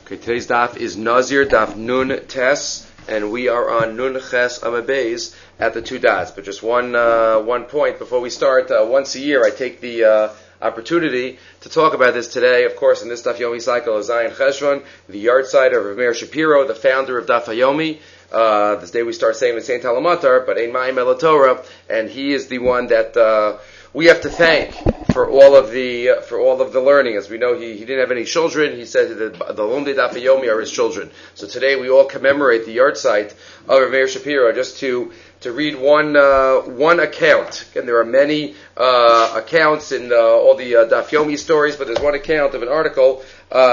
Okay, today's daf is Nazir, daf Nun Tes, and we are on Nun Ches Amabez at the two dots. But just one point before we start. Once a year, I take the opportunity to talk about this today. Of course, in this Daf Yomi cycle is Zayin Cheshvan, the yard site of Rav Meir Shapiro, the founder of Daf Yomi. This day we start saying the Saint Talamatar, but Ein Ma'im El Torah, and he is the one that we have to thank for all of the learning. As we know, he didn't have any children. He said that the Lomdei Daf Yomi are his children. So today we all commemorate the yard site of Rav Meir Shapiro. Just to read one account. Again, there are many accounts in all the Daf Yomi stories, but there's one account of an article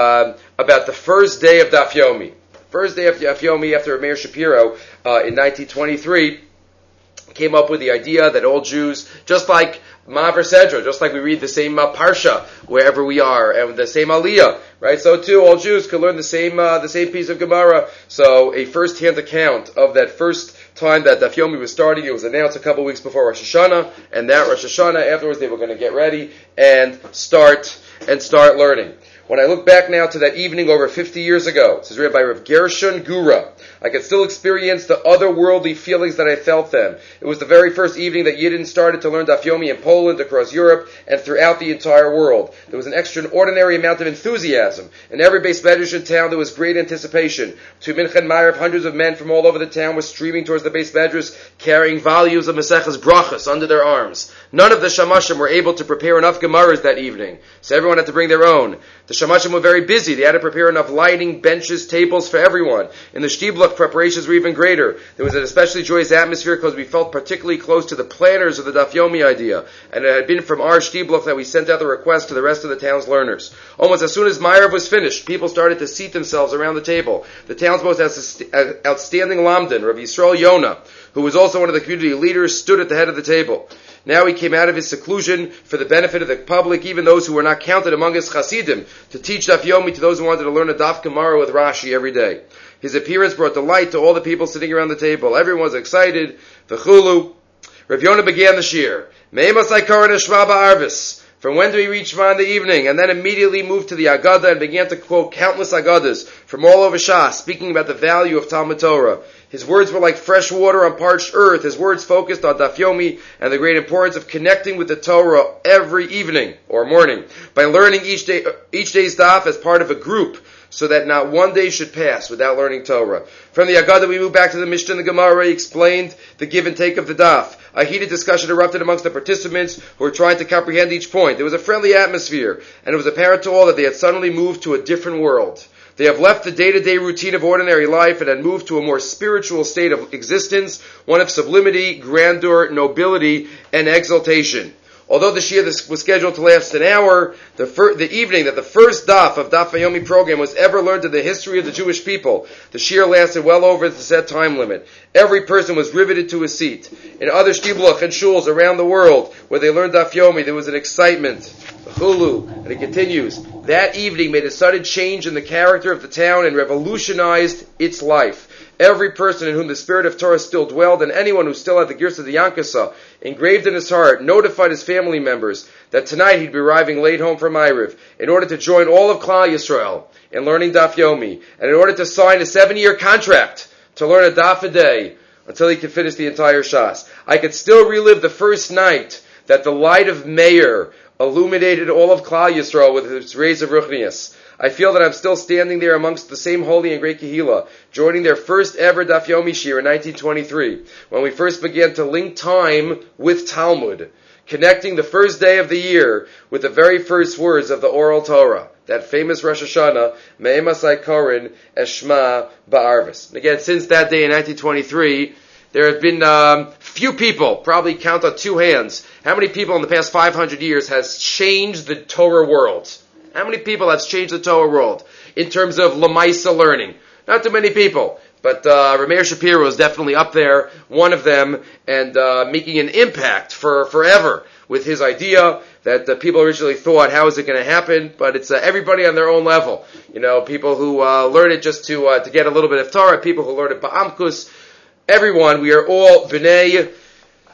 about the first day of Daf Yomi. First day of Daf Yomi after Rav Meir Shapiro in 1923 came up with the idea that all Jews, just like Ma'aver Sedra, just like we read the same Parsha wherever we are, and the same Aliyah, right? So too, all Jews could learn the same piece of Gemara. So a first-hand account of that first time that Daf Yomi was starting, it was announced a couple weeks before Rosh Hashanah, and that Rosh Hashanah, afterwards they were going to get ready and start learning. When I look back now to that evening over 50 years ago, this is read by Rav Gershon Gura, I can still experience the otherworldly feelings that I felt then. It was the very first evening that Yidden started to learn Daf Yomi in Poland, across Europe, and throughout the entire world. There was an extraordinary amount of enthusiasm. In every Beis Medrash in town, there was great anticipation. To Minchen Ma'ariv, hundreds of men from all over the town were streaming towards the Beis Medrash, carrying volumes of Maseches Brachos under their arms. None of the Shamashim were able to prepare enough Gemaras that evening, so everyone had to bring their own. The Shamashim were very busy. They had to prepare enough lighting, benches, tables for everyone. In the Shtibluch, preparations were even greater. There was an especially joyous atmosphere because we felt particularly close to the planners of the Daf Yomi idea. And it had been from our Shtibluch that we sent out the request to the rest of the town's learners. Almost as soon as Ma'ariv was finished, people started to seat themselves around the table. The town's most outstanding Lamdan, Rav Yisrael Yonah, who was also one of the community leaders, stood at the head of the table. Now he came out of his seclusion for the benefit of the public, even those who were not counted among his Hasidim, to teach Daf Yomi to those who wanted to learn a Daf Gemara with Rashi every day. His appearance brought delight to all the people sitting around the table. Everyone was excited. V'chulu. Rav Yonah began the shir. Me'emasai koren Shema ba'arvis. From when do we reach Shema in the evening? And then immediately moved to the Agada and began to quote countless Agadas from all over Shas, speaking about the value of Talmud Torah. His words were like fresh water on parched earth. His words focused on Daf Yomi and the great importance of connecting with the Torah every evening or morning by learning each day's daf as part of a group, so that not one day should pass without learning Torah. From the Agada, we move back to the Mishnah and the Gemara. He explained the give and take of the daf. A heated discussion erupted amongst the participants who were trying to comprehend each point. There was a friendly atmosphere, and it was apparent to all that they had suddenly moved to a different world. They have left the day-to-day routine of ordinary life and had moved to a more spiritual state of existence, one of sublimity, grandeur, nobility, and exaltation. Although the Shia was scheduled to last an hour, the evening that the first daf of Daf Yomi program was ever learned in the history of the Jewish people, the Shia lasted well over the set time limit. Every person was riveted to his seat. In other shtibluch and shuls around the world where they learned Daf Yomi, there was an excitement. Hulu, and it continues. That evening made a sudden change in the character of the town and revolutionized its life. Every person in whom the spirit of Torah still dwelled, and anyone who still had the Girsa de Yankasa engraved in his heart, notified his family members that tonight he'd be arriving late home from Ma'ariv in order to join all of Klal Yisrael in learning Daf Yomi, and in order to sign a 7-year contract to learn a daf a day until he could finish the entire Shas. I could still relive the first night that the light of Meir illuminated all of Klal Yisrael with its rays of Ruchnius. I feel that I'm still standing there amongst the same holy and great Kehillah, joining their first ever Daf Yomi shir in 1923, when we first began to link time with Talmud, connecting the first day of the year with the very first words of the oral Torah, that famous Rosh Hashanah, Me'emasai koren Shema ba'arvis. And again, since that day in 1923, there have been few people, probably count on two hands, how many people in the past 500 years has changed the Torah world? How many people have changed the Torah world in terms of Lamaisa learning? Not too many people, but Rav Meir Shapiro is definitely up there, one of them, and making an impact for forever with his idea that people originally thought, how is it going to happen? But it's everybody on their own level. You know, people who learn it just to get a little bit of Torah, people who learn it ba'amkus. Everyone, we are all b'nei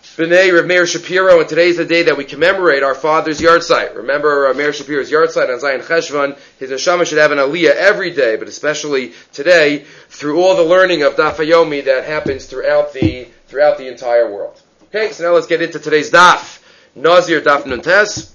B'nai Rav Meir Shapiro, and today's the day that we commemorate our father's yahrzeit. Remember Meir Shapiro's yahrzeit on Zion Cheshvan. His neshama should have an aliyah every day, but especially today, through all the learning of Daf Yomi that happens throughout the entire world. Okay, so now let's get into today's Daf. Nazir Daf Nun Tes,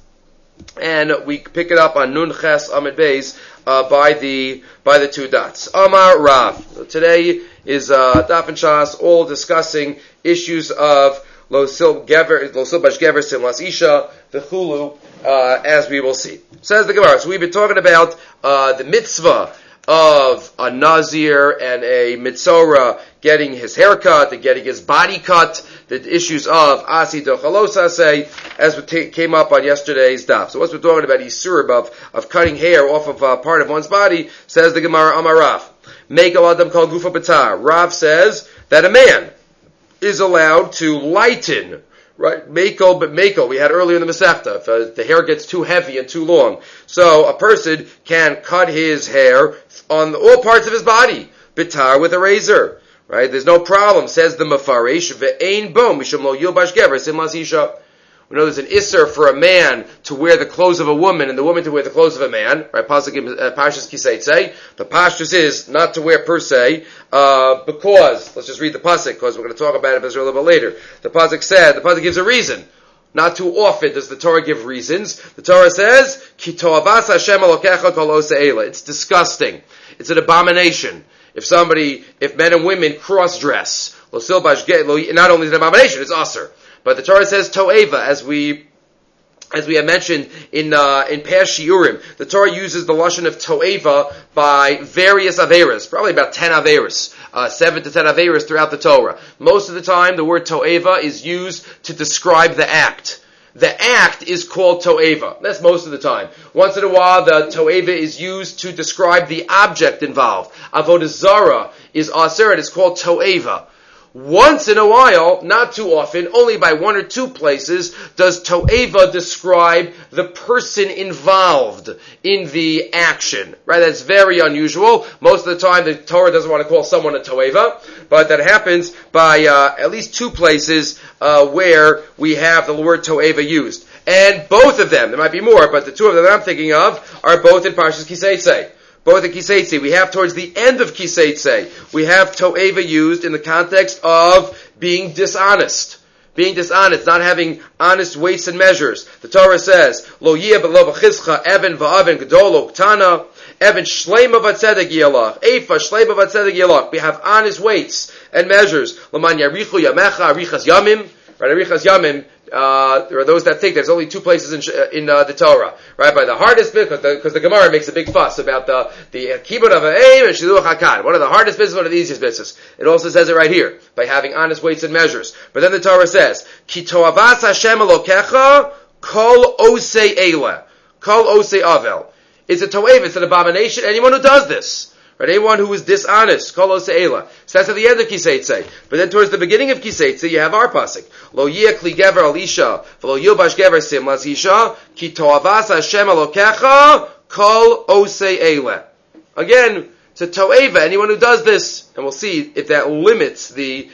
and we pick it up on Nun Ches Amid Beis by the two dots. Amar Rav. So today is Daf and Shas, all discussing issues of Lo sil bash gever simlas isha v'chulu, as we will see. Says the Gemara. So we've been talking about the mitzvah of a nazir and a mitzora getting his haircut and getting his body cut. The issues of asi dochalosa say, as we came up on yesterday's daf. So once we're talking about isur of cutting hair off of part of one's body, says the Gemara Amar Rav. Mekel adam kol gufa b'tar. Rav says that a man is allowed to lighten, right? Mekel, but mekel, we had earlier in the Masechta, if the hair gets too heavy and too long. So a person can cut his hair on all parts of his body, bitar, with a razor, right? There's no problem, says the Mafarish, ve'ein bo, mishum lo yilbash gever, simlas isha. We know there's an isser for a man to wear the clothes of a woman and the woman to wear the clothes of a man, right? Pasuk Parshas Kiseitze. The pashtus is not to wear per se, because, let's just read the pasuk, because we're going to talk about it a little bit later. The pasuk gives a reason. Not too often does the Torah give reasons. The Torah says, Ki to'avas Hashem Elokecha kol oseh eila. It's disgusting. It's an abomination. If men and women cross-dress, not only is it an abomination, it's aser. But the Torah says to'eva, as we have mentioned in past shiurim. The Torah uses the lashon of to'eva by various averas, probably about 10 averas, 7 to 10 averas throughout the Torah. Most of the time, the word to'eva is used to describe the act. The act is called to'eva. That's most of the time. Once in a while, the to'eva is used to describe the object involved. Avodah zarah is aser, and it's called to'eva. Once in a while, not too often, only by 1 or 2 places, does to'eva describe the person involved in the action. Right? That's very unusual. Most of the time, the Torah doesn't want to call someone a to'eva, but that happens by at least 2 places where we have the word to'eva used. And both of them, there might be more, but the 2 of them that I'm thinking of are both in Parshas Kiseitze. Both in Kiseitze. We have towards the end of Kiseitze, we have to'eva used in the context of being dishonest. Being dishonest, not having honest weights and measures. The Torah says, Lo yeh b'lo v'chizcha even v'aven gedol uktana, even shleima v'tzedek yelach, eifa shleima v'tzedek yelach. We have honest weights and measures. L'man yarichu yamecha arichas yamim. Right, arichas yamim. There are those that think there's only 2 places in the Torah, right? By the hardest bit, because the Gemara makes a big fuss about the kibud of aim and shiluch hakan. One of the hardest bits, one of the easiest bits. It also says it right here by having honest weights and measures. But then the Torah says, "Ki to'avas Hashem Elokecha kol osei eila, kol osei avel." It's a to'eva. It's an abomination. Anyone who does this. Right, anyone who is dishonest, kol osei eila. So that's at the end of Kiseitze. But then towards the beginning of Kiseitze, you have our pasuk. Lo yeh kli gever al isha, v'lo yilbash gever simlas isha, ki to'avas Hashem Elokecha, kol osei eila. Again, it's a to'eva, anyone who does this, and we'll see if that limits the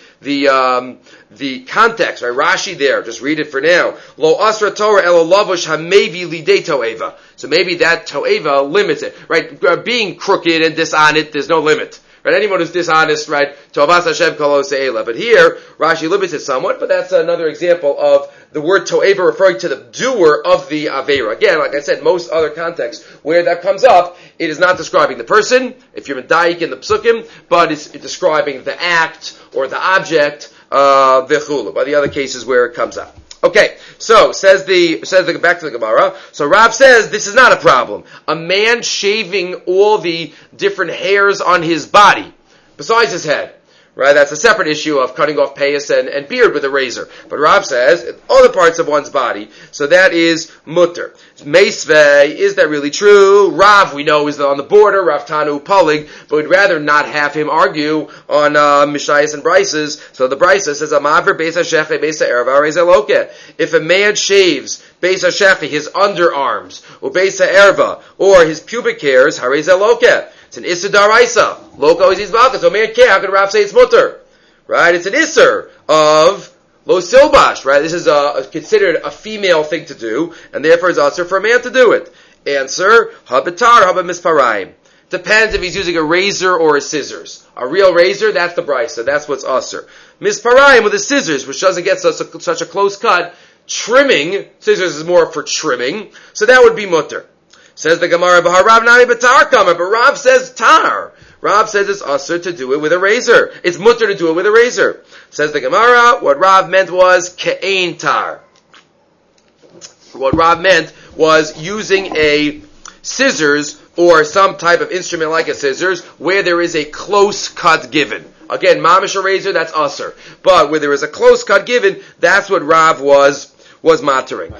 context, right? Rashi there, just read it for now. Lo asra Torah elo lavush hamevi lidei to'eva. So maybe that to'eva limits it, right? Being crooked and dishonest, there's no limit. Right? Anyone who's dishonest, right? To'avas Hashem kol osei eila. But here, Rashi limits it somewhat, but that's another example of the word to'eva referring to the doer of the avera. Again, like I said, most other contexts where that comes up, it is not describing the person, if you're medayik in the psukim, but it's describing the act or the object, v'chulu, by the other cases where it comes up. Okay, so says the back to the Gemara. So Rav says this is not a problem. A man shaving all the different hairs on his body, besides his head. Right, that's a separate issue of cutting off payas and beard with a razor. But Rav says, other parts of one's body, so that is mutter. Meisvei, is that really true? Rav, we know, is on the border, Rav Tanu Pulig, but we'd rather not have him argue on Mishayas and Brises. So the Brisa says, Amaver Beis HaSheche Beis HaErva Arei Zeloke. If a man shaves Beis HaSheche, his underarms, or Beis HaErva, or his pubic hairs, Harei Zeloke. It's an Issa Daraisa. Loka is Balka. So man can't. How can Rav say it's mutter? Right? It's an Isser of Lo silbash, right? This is considered a female thing to do, and therefore it's also for a man to do it. Answer, habitar, habamisparayim. Depends if he's using a razor or a scissors. A real razor, that's the brisa. That's what's usher. Misparayim with the scissors, which doesn't get such a close cut. Trimming, scissors is more for trimming, so that would be mutter. Says the Gemara, Bahar Rav Nami Batar Kama, but Rav says tar. Rav says it's usher to do it with a razor. It's mutter to do it with a razor. Says the Gemara, what Rav meant was ke'ein tar. What Rav meant was using a scissors or some type of instrument like a scissors where there is a close cut given. Again, mamish a razor, that's usher. But where there is a close cut given, that's what Rav was mattering.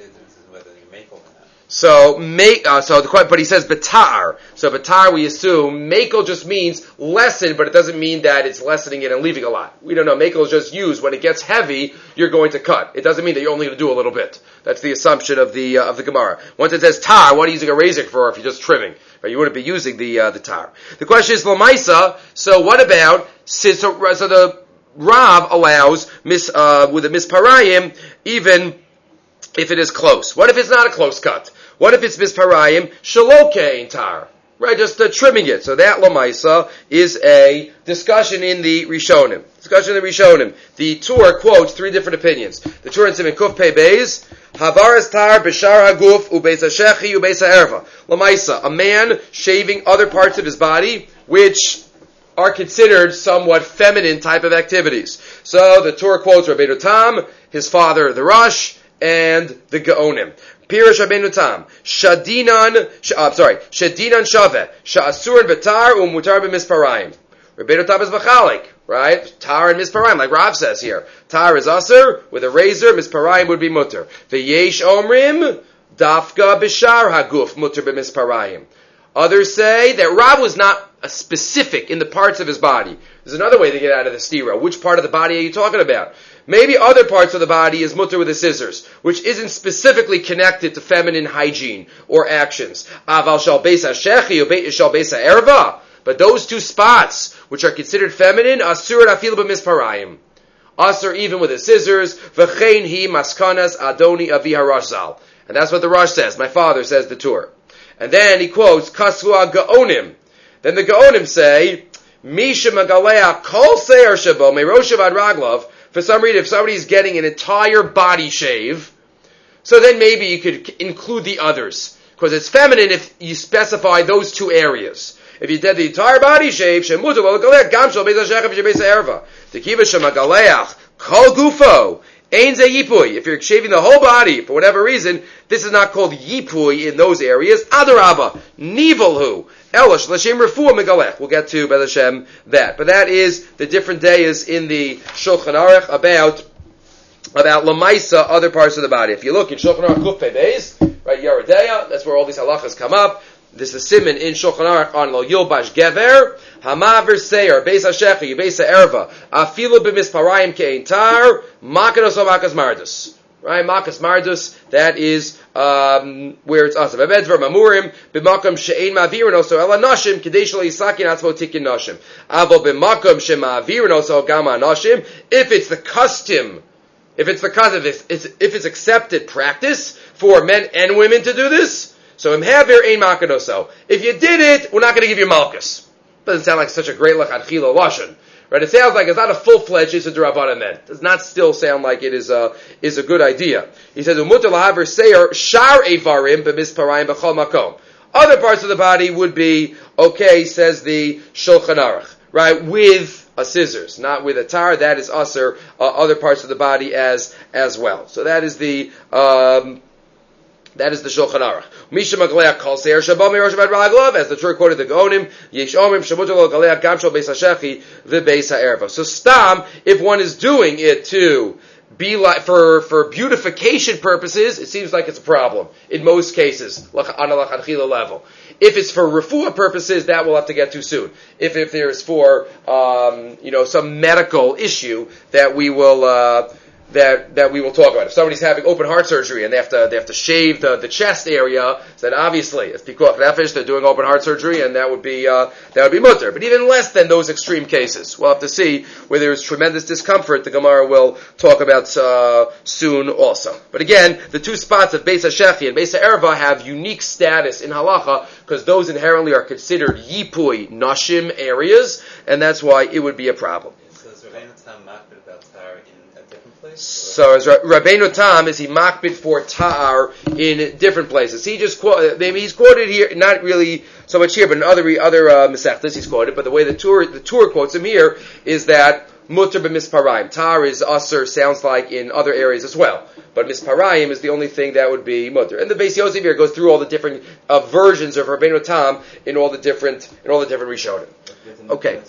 But he says batar. So batar, we assume makel just means lessen, but it doesn't mean that it's lessening it and leaving a lot. We don't know. Makel is just used when it gets heavy. You're going to cut. It doesn't mean that you're only going to do a little bit. That's the assumption of the Gemara. Once it says tar, what are you using a razor for if you're just trimming? Right? You wouldn't be using the tar. The question is lamaisa. So what about so the Rav allows with the misparayim even if it is close. What if it's not a close cut? What if it's misparayim shalokein tar? Right, just trimming it. So that lamaisa is a discussion in the Rishonim. The Tur quotes three different opinions. The Tur in Siman Kuf Pei Beis, Havaras tar b'shar haguf ubeis hashechi ubeis ha'erva. Lamaisa, a man shaving other parts of his body, which are considered somewhat feminine type of activities. So the Tur quotes Rabbeinu Tam, his father, the Rosh, and the Gaonim. Pirish Rabbeinu Tam, Shadinan Shaveh, Sha'asurin V'tar Mutar B'misparayim. Rabbeinu Tam is Machalik, right? Tar and Misparayim, like Rav says here. Tar is Asur, with a razor, Misparayim would be Mutter. V'yesh Omrim, Dafka B'shar Haguf, Mutter B'misparayim. Others say that Rav was not specific in the parts of his body. There's another way to get out of the stira. Which part of the body are you talking about? Maybe other parts of the body is mutter with the scissors, which isn't specifically connected to feminine hygiene or actions. Aval shal beis hashechi or shal beis ha'erva. But those two spots, which are considered feminine, asur afil b'misparayim. Asur even with the scissors. V'chein hi maskanas adoni avi harash zal. And that's what the Rosh says. My father says the Tur. And then he quotes Kasua Gaonim. Then the Gaonim say, Misha Magalea Kol Seir Shabo Meroshav Ad Raglov. For some reason, if somebody's getting an entire body shave, so then maybe you could include the others. Because it's feminine if you specify those two areas. If you did the entire body shave, Shemutu Magalea Gam Shal Beis HaShechem Beis HaErva. Tekiva Shemagaleach Kol Gufo. Ein ze yipui. If you're shaving the whole body, for whatever reason, this is not called yipui in those areas. Adarabba. Nivalhu. Elish. L'shem refuah megalech. We'll get to, B'ez Hashem, that. But that is the different days in the Shulchan Aruch about Lamaisa, other parts of the body. If you look in Shulchan Aruch Kuf Pei Beis, right, Yeridea, that's where all these halachas come up. This is Siman in Shulchan Aruch on Lo Yilbash Gever, Hamaver Seir, Beis HaShechi, Beis HaErva, Afilu B'misparayim Ke'ein Tar, Makanos o Makas Mardus. Right, Makas Mardus, that is where it's Asav. Abedver Mamurim, B'makam She'ein Ma'avirin also, Ela Nashim, Kadesh Lo Yisakin Atzmo Tikin Nashim. Avo B'makam She'ma'avirin also, Gama Nashim, if it's the custom, if it's accepted practice for men and women to do this, so imhaver ein makanoso. If you did it, we're not going to give you malchus. Doesn't sound like such a great lachatchila lashon, right? It sounds like it's not a full-fledged issur d'Rabbanan then. It does not still sound like it is a good idea. He says umutar lahaver seir shar evarim b'misparayim b'chol makom. Other parts of the body would be okay, says the Shulchan Aruch, right? With a scissors, not with a tar. That is usher. Other parts of the body as well. So that is the Shulchan Aruch. Misha Magalea Kol Seir Shabam Meroshav Ad Raglov, as the Tur quoted the Gaonim, Yesh Omrim Shemutar Lo Galea Gam Shal Beis HaShechi V'Beis HaErva. So stam, if one is doing it to be like for beautification purposes, it seems like it's a problem in most cases on a lachatchila level. If it's for refuah purposes, that we'll have to get to soon. If there's for some medical issue, that we will that we will talk about. If somebody's having open heart surgery and they have to shave the chest area, then obviously it's pikuach nefesh. They're doing open heart surgery, and that would be mutter. But even less than those extreme cases, we'll have to see where there is tremendous discomfort. The Gemara will talk about soon also. But again, the two spots of Beis HaShechi and Beis HaErva have unique status in halacha because those inherently are considered yipui nashim areas, and that's why it would be a problem. So as Rabbeinu Tam is he makbid for ta'ar in different places. He's quoted here, not really so much here, but in other mesechtas he's quoted. But the way the Tur quotes him here is that mutter b'misparayim. Ta'ar is usher, sounds like in other areas as well. But misparayim is the only thing that would be mutter. And the Beis Yosef here goes through all the different versions of Rabbeinu Tam in all the different Rishonim. Okay.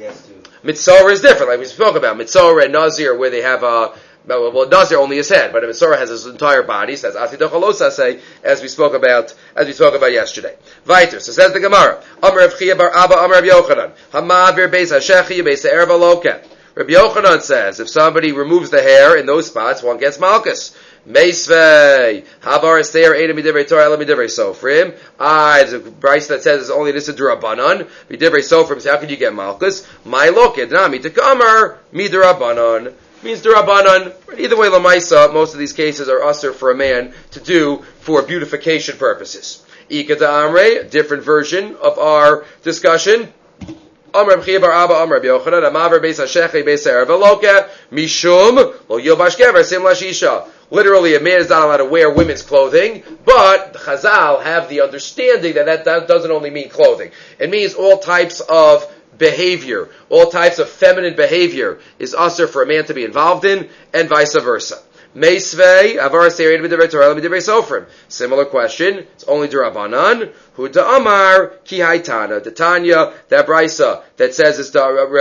Mitzorah is different, like we spoke about. Mitzorah and Nazir, where they have well, Nazir only his head, but a Mitzorah has his entire body. Says Atidochalosase, as we spoke about yesterday. Weiter, so says the Gemara. Amar Rav Chia bar Abba, Amar Rav Yochanan. Hamavir Beis HaShechi, Beis HaErva Loket. Rabbi Yochanan says, if somebody removes the hair in those spots, one gets malchus. Meisvei, Havar Esteir Eidem Midivrei Torah Ela Midivrei Sofrim. There's a Bryce that says it's only this is D'Rabbanan. Midivrei Sofrim, so how can you get malchus? My Loket, Nami Tekamer, Midrabbanan. Means D'Rabbanan. Either way, Lamaisa, most of these cases are usher for a man to do for beautification purposes. Ika Da'amre, different version of our discussion. Amar Rav Chia bar Abba, Amar Rav Yochanan, Amaver Beis HaShechi, Beis HaErva Loket, Mishum, Lo Yilbash Gever, Sim Lashisha. Literally, a man is not allowed to wear women's clothing, but the Chazal have the understanding that doesn't only mean clothing. It means all types of behavior, all types of feminine behavior is usher for a man to be involved in, and vice versa. Meisvei, Avar Seir Midivrei Torah Midivrei Sofrim. Similar question. It's only D'Rabbanan. Hu Da'amar Ki Haitana. The Tanya, that Brisa that says it's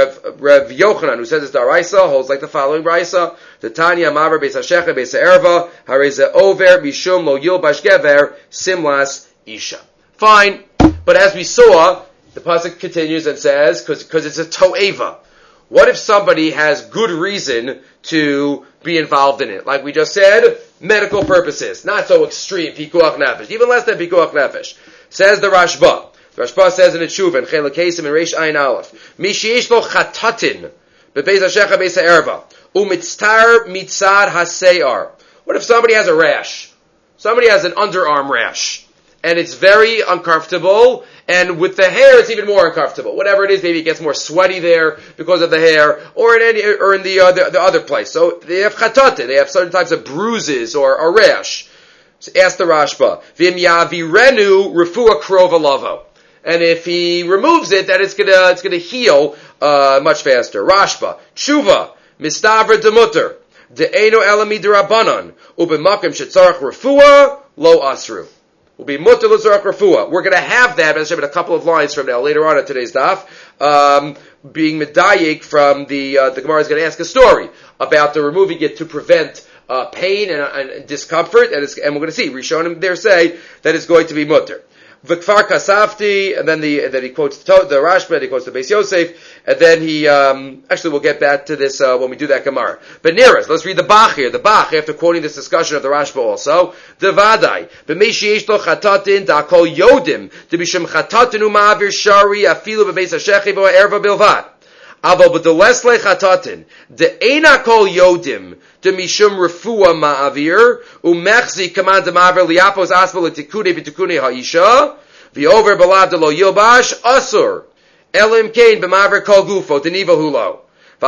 Rev Yochanan, who says it's Daraisa, holds like the following Brisa. The Tanya Maver Beis HaShechi Beis HaErva Hareze Over Mishum Lo Yilbash Gever Simlas Isha. Fine, but as we saw, the pasuk continues and says because it's a to'eva. What if somebody has good reason to be involved in it? Like we just said, medical purposes. Not so extreme, pikuach nefesh. Even less than pikuach nefesh. Says the Rashba. The Rashba says in the Tshuva, in Chel Kesim and Reish Ayin Aleph, Mi sheyesh lo chatatin, bebeis HaShecha beis HaErva, umitztar mitzad haseyar. What if somebody has a rash? Somebody has an underarm rash. And it's very uncomfortable, and with the hair, it's even more uncomfortable. Whatever it is, maybe it gets more sweaty there because of the hair, or in the other place. So they have chatatin, they have certain types of bruises or a rash. So ask the Rashba, Vim yavirenu refuah krova lavo. And if he removes it, then it's gonna heal much faster. Rashba, tshuva, mistavra demutter, de'eno elami d'Rabbanan, ubemakim shetzarach refuah lo asru. Will be mutter l'zarach refuah. We're going to have that, as I said, a couple of lines from now, later on in today's daf, being medayik from the Gemara is going to ask a story about the removing it to prevent pain and discomfort, and we're going to see Rishonim there say that it's going to be mutter. V'kfar kasafti, and then he quotes the Rashba, he quotes the Beis Yosef, and then he, actually we'll get back to this, when we do that Gemara. But near us, let's read the Bach here. The Bach, after quoting this discussion of the Rashba also, the Vadai, b'mei sheyesh lo chatatin, da'akol yodim, d'bishem chatatin u'ma'avir shari, afilu b'beis HaShechi v'ha'erva bilvad. Aval b'deles le chatatin, de'ena kol yodim, demishum refuah ma'avir, u'mechzi command ma'avir liapos asbel l'tikune v'tikune ha'isha, v'over b'lav de lo yilbash, asur, elim kain b'ma'avir kol gufo, deniva hulo.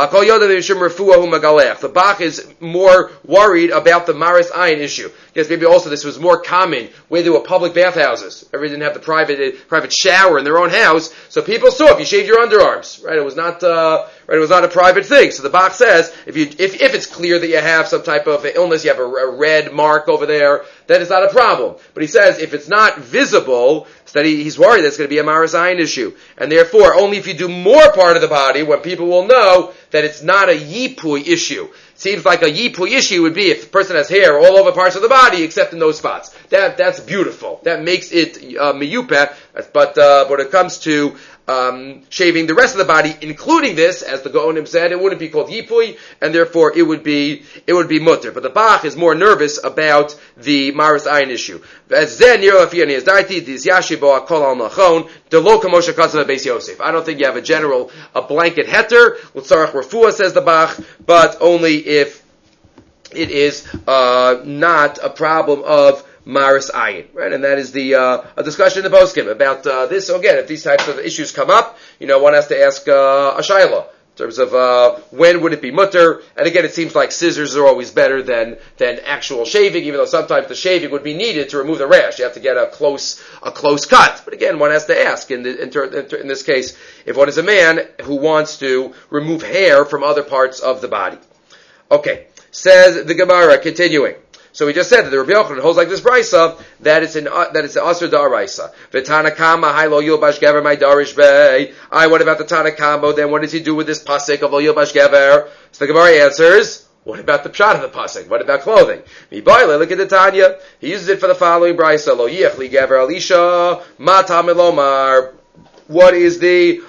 The Bach is more worried about the Maris Ayin issue. Yes, maybe also this was more common where there were public bathhouses. Everybody didn't have the private shower in their own house, so people saw if you shaved your underarms, right? It was not a private thing. So the Bach says if it's clear that you have some type of illness, you have a red mark over there, then it's not a problem. But he says if it's not visible, so that he's worried that's going to be a Maris Ayin issue. And therefore, only if you do more part of the body, when people will know that it's not a yipui issue. Seems like a yipui issue would be if the person has hair all over parts of the body except in those spots. That's beautiful. That makes it miyupeh. But when it comes to shaving the rest of the body, including this, as the Gaonim said, it wouldn't be called yipui, and therefore it would be mutter. But the Bach is more nervous about the Maris Ayin issue. I don't think you have a blanket heter, l'tzarach refuah, says the Bach, but only if it is not a problem of Maris Ayin, right? And that is a discussion in the poskim about this. So again, if these types of issues come up, one has to ask a shayla in terms of when would it be mutter. And again, it seems like scissors are always better than actual shaving, even though sometimes the shaving would be needed to remove the rash. You have to get a close cut. But again, one has to ask in this case if one is a man who wants to remove hair from other parts of the body. Okay, says the Gemara, continuing. So we just said that the Rabbi Yochanan holds like this brisa that it's an asur da'araisa. V'tanakama hay lo yilbash gever my darish bey. What about the Tanakama? Then what does he do with this pasuk of lo yilbash gever? So the Gemara answers, what about the pshat of the pasuk? What about clothing? Mibayle, look at the Tanya. He uses it for the following brisa: lo yichli gever alisha mata milomar. What is the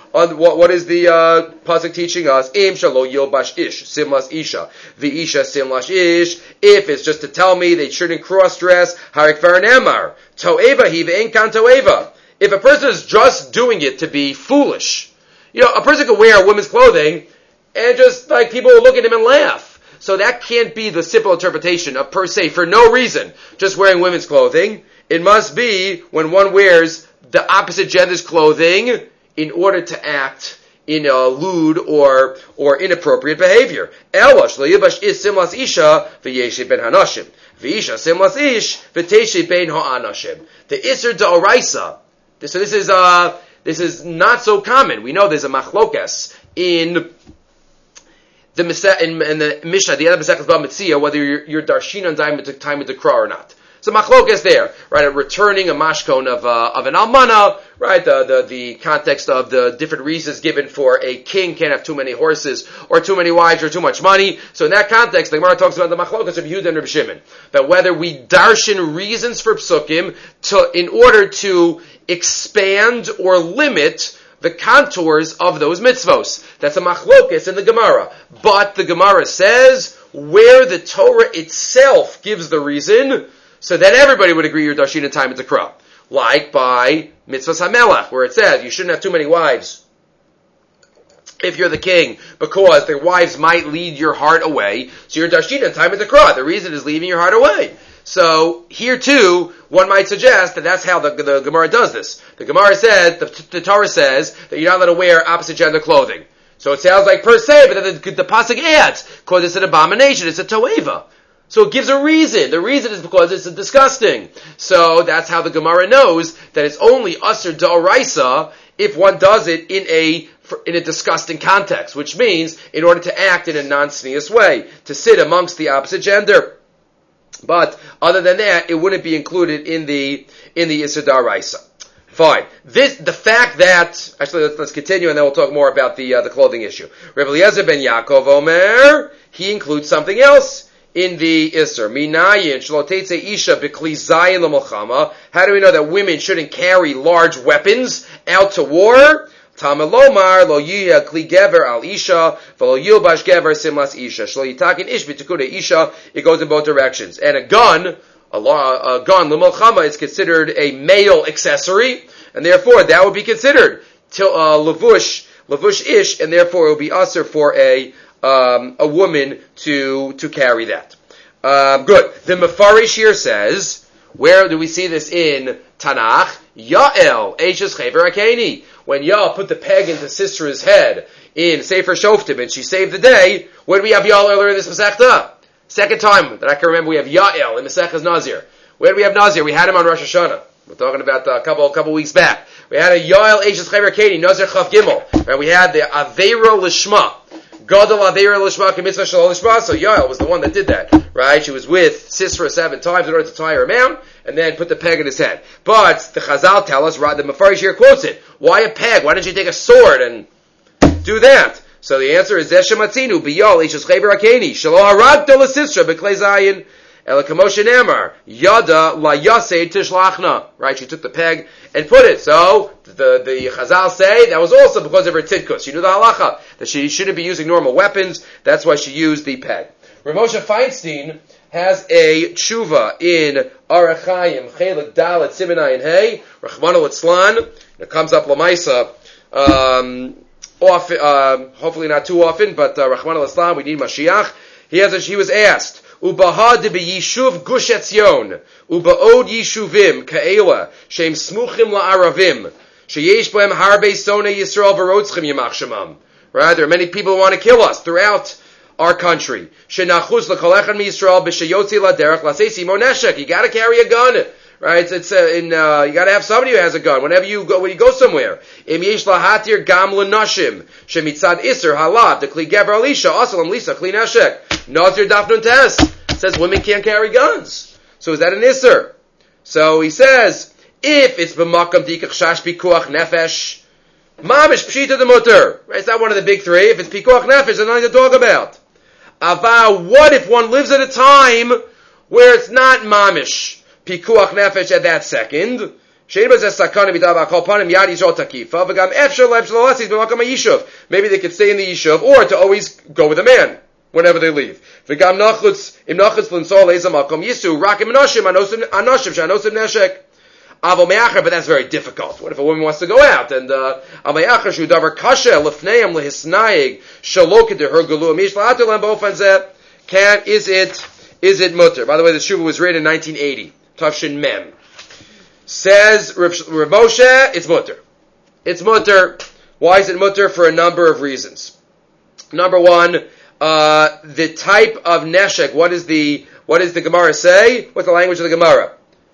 pasuk teaching us? Im shalo yilbash ish simlas isha v'isha simlas ish. If it's just to tell me they shouldn't cross dress, harik v'anemar toeva hi ve'en kan toeva. If a person is just doing it to be foolish, a person could wear women's clothing and just like people will look at him and laugh. So that can't be the simple interpretation of per se for no reason just wearing women's clothing. It must be when one wears the opposite gender's clothing in order to act in a lewd or inappropriate behavior. Elash le'yibash is simlas isha v'yeshe ben hanashim v'isha simlas ish v'teshe ben ha'anashim. The isur da'oraisa. So this is not so common. We know there's a machlokas in the Mishnah, the other Masechus Bava Metzia, whether you're darshin on time of dekra or not. So machlokas there, right? Returning a mashkon of an almana, right? The context of the different reasons given for a king can't have too many horses or too many wives or too much money. So in that context, the Gemara talks about the machlokas of Yehuda and Reb Shimon, that whether we darshan reasons for psukim in order to expand or limit the contours of those mitzvos. That's a machlokas in the Gemara. But the Gemara says where the Torah itself gives the reason, so then everybody would agree you're darshin in time at the Dekra. Like by Mitzvahs HaMelech, where it says you shouldn't have too many wives if you're the king, because their wives might lead your heart away. So you're darshin in time at the Dekra. The reason is leaving your heart away. So here too, one might suggest that that's how the Gemara does this. The Gemara said, the Torah says that you're not allowed to wear opposite gender clothing. So it sounds like per se, but then the pasuk adds, because it's an abomination, it's a toeva. So it gives a reason. The reason is because it's disgusting. So that's how the Gemara knows that it's only asur da'oraisa if one does it in a disgusting context, which means in order to act in a non-sneous way, to sit amongst the opposite gender. But other than that, it wouldn't be included in the asur da'oraisa. Fine. The fact that, actually let's continue and then we'll talk more about the clothing issue. Rabbi Eliezer ben Yaakov Omer, he includes something else in the Isser. Minayin shlotetze isha b'kli zayin l'milchama. How do we know that women shouldn't carry large weapons out to war? Tamelomar lo yiyah kli gever al isha v'lo yilbash gever simlas isha shlo yitakin ish b'tikuda isha. It goes in both directions. And a gun l'milchama is considered a male accessory, and therefore that would be considered levush ish, and therefore it would be usher for a woman to carry that. Good. The Mefarish here says, where do we see this in Tanakh? Yael Eishes Chaver Akeni. When Yael put the peg into Sisera's head in Sefer Shoftim and she saved the day, where do we have Yael earlier in this Masechta? Second time that I can remember we have Yael in Masechtas Nazir. Where do we have Nazir? We had him on Rosh Hashanah. We're talking about a couple weeks back. We had a Yael Eishes Chaver Akeni, Nazir Chav Gimel. And we had the Aveira Lishma. Gadol Aveira Lishma K'mitzvah Shalol Lishma. So Yael was the one that did that, right? She was with Sisera 7 times in order to tie her mount, and then put the peg in his head. But the Chazal tell us, right, the Mefarish here quotes it. Why a peg? Why didn't you take a sword and do that? So the answer is Zeh Shematzinu B'Yal Eishes Chaver Akeni Shelo Haragta LaSisra B'Klei Zayin. Elakamoshe Nemar, Yada la Yaseh Tishlachna. Right, she took the peg and put it. So the Chazal say that was also because of her tzidkus. She knew the halacha that she shouldn't be using normal weapons. That's why she used the peg. Rav Moshe Feinstein has a tshuva in Orach Chaim Chelik Dalet Siman Ayin Hey Rachmana Litzlan. It comes up Lamaisa. Often, hopefully not too often, but Rachmana Litzlan, we need Mashiach. He was asked, Ubaha de b'yishuv Gush Etzion, Ubaod yishuvim ka'ela, sheim smuchim la'aravim, sheyesh bohem harbe sonei Yisrael v'rotzchim yamach shemam. Right? There are many people who want to kill us throughout our country. Shenachuz l'kol echad miYisrael b'sheyotzi laderech lasei simo neshek. You got to carry a gun. Right? It's you got to have somebody who has a gun when you go somewhere. Im yesh lahatir gam lenashim shemitzad iser halav dekli gever alisha asalam lisa kli neshek. Nazir Daf Nun Tes says women can't carry guns. So is that an iser? So he says if it's b'makam dikach shash pikuach nefesh, mamish pshita the mutter. Right? It's not one of the big three. If it's pikuach nefesh, there's nothing to talk about. Ava, what if one lives at a time where it's not mamish pikuach nefesh at that second? Maybe they could stay in the yishuv, or to always go with a man whenever they leave. But that's very difficult. What if a woman wants to go out and is it mutter? By the way, the shuvah was written in 1980. Tafshin Mem. Says Rav Moshe, it's mutter. It's mutter. Why is it mutter? For a number of reasons. Number one, the type of neshek. What does the Gemara say? What's the language of the Gemara?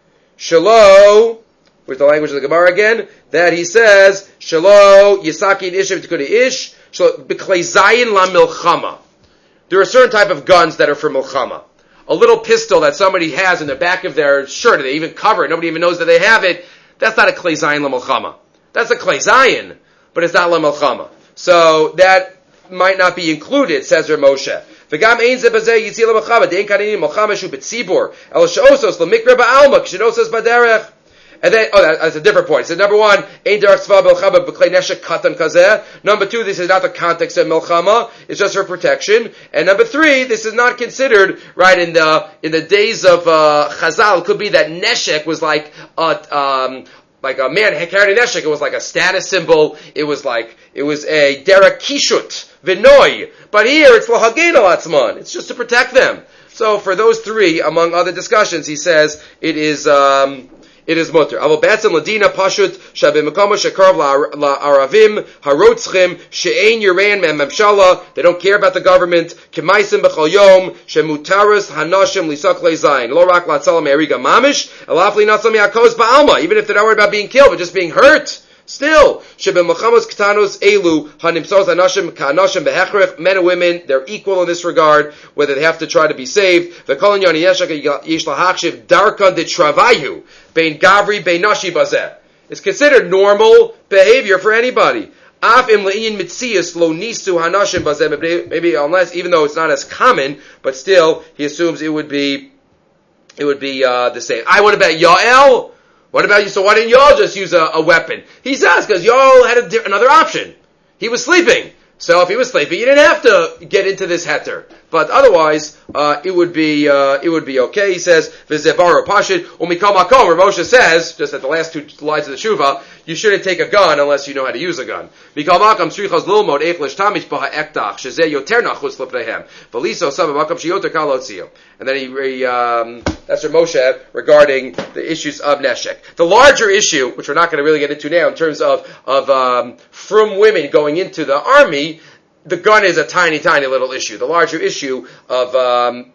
Shalo. What's the language of the Gemara again? That he says, Shalo Yisakin Ishiv Tikudi Ish B'Kleizayin La Milchama. There are certain type of guns that are for milchama. A little pistol that somebody has in the back of their shirt, they even cover it, nobody even knows that they have it, that's not a Kleizayin La Milchama. That's a Kleizayin, but it's not La Milchama. So that might not be included, says Rav Moshe. V'gam ein ze bazeh yitzil milchama, dein kanin milchama shu betzibur, el she'osos l'mikra ba'alma, k'she'osos baderech. And then, that's a different point. So number one, ein derech tzva milchama b'klei neshek katan kazeh. Number two, this is not the context of milchama, it's just for protection. And number three, this is not considered, right, in the days of Chazal, it could be that neshek was like a man carrying a neshek, it was like a status symbol, it was a derek kishut, v'noi. But here, it's l'hagin al atzman, it's just to protect them. So for those three, among other discussions, he says, it is mutter. Avo b'atzem ladina pashut shabimekama shekarv la'aravim harotzchim she'ein yirein memshala. They don't care about the government. K'maisim b'chol yom shemutaras hanashim lisak leizayin lo rak la'tzalam eriga mamish elaf linatzam yakoz ba'alma. Even if they're not worried about being killed, but just being hurt. Still, shebemachamos ktanos elu hanimsos anashim ka'anashim behechrech. Men and women, they're equal in this regard, whether they have to try to be saved. V'kolon yoni yeshak yesh lahachshiv darkan de travayu bein gavri bein nashi bazeh. It's considered normal behavior for anybody. Af im le'inyin mitzias lo nisu hanashim bazeh. Maybe unless, even though it's not as common, but still, he assumes it would be the same. I want to bet Yael. What about you? So why didn't y'all just use a weapon? He says, because y'all had another option. He was sleeping. So if he was sleeping, you didn't have to get into this heter. But otherwise, it would be okay. He says, V'zevaru pashid, umikal makom. Rav Moshe says, just at the last two lines of the Shuvah, you shouldn't take a gun unless you know how to use a gun. Mikal makam shrichos lilmod eich l'shtamish baha ektach, shezeh yoter nachutz l'pnehem. V'liso sabah makam shiyoter kal lotzio. And then that's Rav Moshe regarding the issues of neshek. The larger issue, which we're not going to really get into now, in terms of frum women going into the army, the gun is a tiny, tiny little issue. The larger issue of the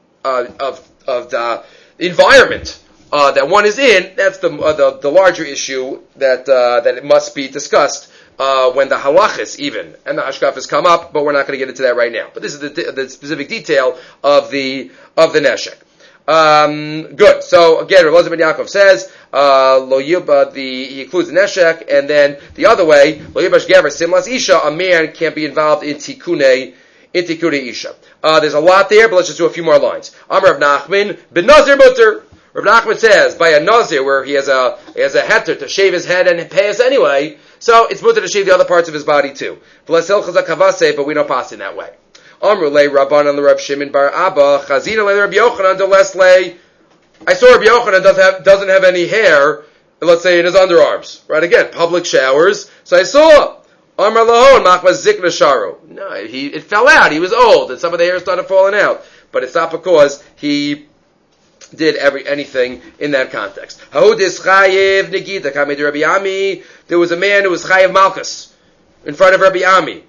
environment that one is in, that's the larger issue that it must be discussed when the halachas even and the hashkafas come up. But we're not going to get into that right now. But this is the specific detail of the neshek. Good. So again, Rav Elazar ben Yaakov says lo yilba, he includes the neshek, and then the other way, lo yilbash gever simlas isha, a man can't be involved in tikunei Intikuri Isha. There's a lot there, but let's just do a few more lines. Amar of Nachman, Ben Nazir Mutter. Rav Nachman says, by a Nazir, where he has a heter to shave his head and pay us anyway, so it's mutter to shave the other parts of his body too. But we don't pass in that way. Amru le Rabbanan le Rav Shimon bar Abba, Chazina le Rabbi Yochanan de Lesle. I saw Rabbi Yochanan doesn't have any hair, let's say in his underarms. Right, again, public showers. So I saw Amar lahon machmas zik v'sharu. No, it fell out. He was old, and some of the hair started falling out. But it's not because he did anything in that context. Ha'udis chayev negida kamei Rabbi Ami. There was a man who was chayev malchus in front of Rabbi Ami.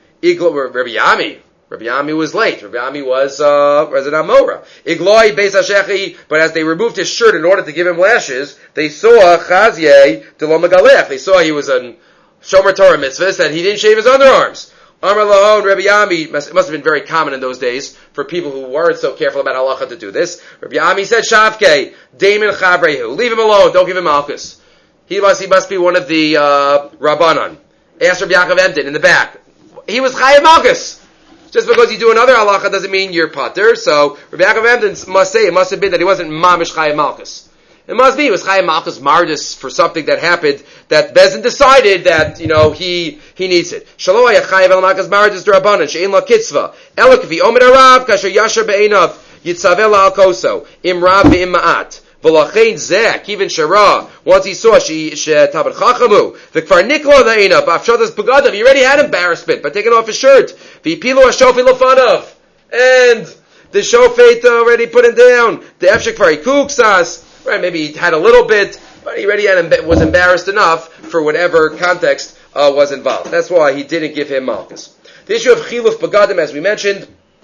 Rabbi Ami was late. Rabbi Ami was an Amora. Igloi beis hashechi, but as they removed his shirt in order to give him lashes, they saw chazye de lo megalech. They saw he was an shomer Torah mitzvahs, that he didn't shave his underarms. Amar lahon, Rabbi Ami, must have been very common in those days for people who weren't so careful about halacha to do this. Rabbi Ami said, Shavke, Damin Chabrehu, leave him alone, don't give him malchus. He must be one of the Rabbanan. Ask Rabbi Yaakov Emden in the back. He was chayav malchus. Just because you do another halacha doesn't mean you're pater. So Rabbi Yaakov Emden must say, it must have been that he wasn't mamish chayav malchus. It must be, it was chayav malchus mardis for something that happened, that Bezin decided that, he needs it. Shalom chayav al malchus mardis d'Rabbanan, she'en la kitzva. Elokvi omer arav, kasher yasher be'enav, yitzaveh la al koso, im rav ve'im ma'at. V'lachein zeh, kivin shara, once he saw, she'tabat chachamu, v'kvar niklo da'enav, b'afshadas begadav, he already had embarrassment by taking off his shirt. V'pilu ha'shofi lefanav. And the shofet already put him down. The efshek kvar ikuksas. Right, maybe he had a little bit, but he already was embarrassed enough for whatever context was involved. That's why he didn't give him malchus. The issue of chiluf begadim, as we mentioned,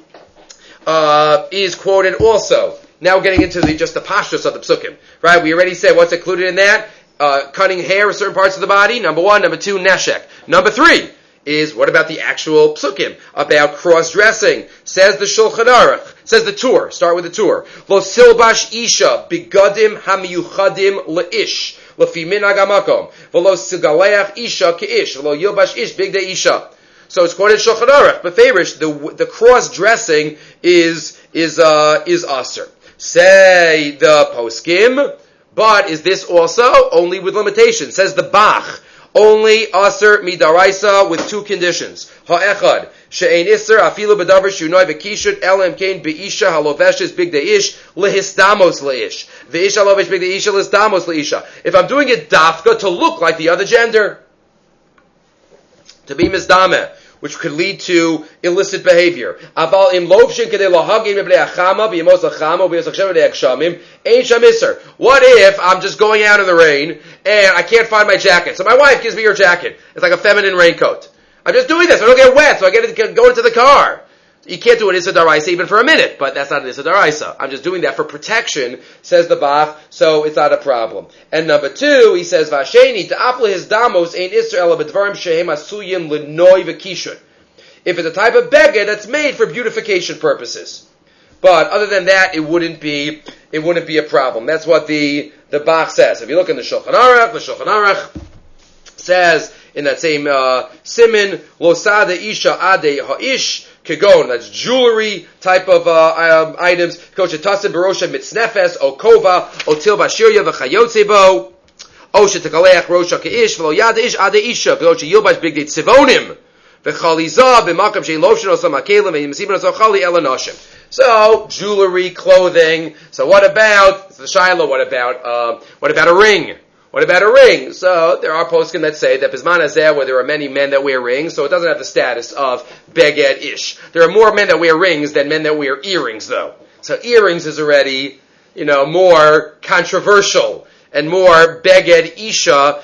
is quoted also. Now we're getting into just the pashtus of the psukim. Right, we already said what's included in that. Cutting hair of certain parts of the body, number one. Number two, neshek. Number three is, what about the actual psukim? About cross-dressing. Says the Shulchan Aruch. Says the Tur. Start with the Tur. Lo silbash isha bigadim hamiyuchadim leish. Lefi minhag hamakom. V'lo sigaleach isha keish. V'lo yilbash ish bigdei isha. So it's quoted Shulchan Aruch. But favorish, the cross-dressing is aser. Say the poskim. But is this also only with limitations? Says the Bach. Only aser midaraisa with two conditions. Ha'echad, she'ein iser afilu b'davar shunoi v'kishut elam kein be'isha haloveshes bigdeish lehistamos leish. Ve'ish halovesh bigdeisha lehistamos leisha. If I'm doing it dafka to look like the other gender, to be mizdameh, which could lead to illicit behavior. Aval im lovshin kedei lahagim b'nei achama b'yemos achama b'yosachshem b'nei akshamim ein sham iser. What if I'm just going out in the rain and I can't find my jacket? So my wife gives me her jacket. It's like a feminine raincoat. I'm just doing this. I don't get wet, so I get to go into the car. You can't do an Issa Daraisa even for a minute, but that's not an Issa Daraisa. I'm just doing that for protection, says the Bach, so it's not a problem. And number two, he says, Vasheni, ta'apla his damos ain't Isra ela b'dvarim shehem asuyim l'noi v'kishun. If it's a type of beged that's made for beautification purposes. But other than that, it wouldn't be a problem. That's what the Bach says. If you look in the Shulchan Aruch says in that same siman, lo sada isha ade ha'ish, kegon, that's jewelry type of items. Koshetasim barosha mitznefes, o kova, o til bashirya v'chayotzebo, o shetakaleach rosha ke'ish, v'lo yada ish ade isha, v'lo sheyilbash bigdei tzivonim, v'chaliza b'makam she'in lotion osam hakelim, v'yimasiban osam chali elanoshim. So, jewelry, clothing. So what about, the Shiloh, what about a ring? What about a ring? So there are poskim that say that Bisman Hazeh, where there are many men that wear rings, so it doesn't have the status of beged-ish. There are more men that wear rings than men that wear earrings, though. So earrings is already, more controversial and more beged-isha,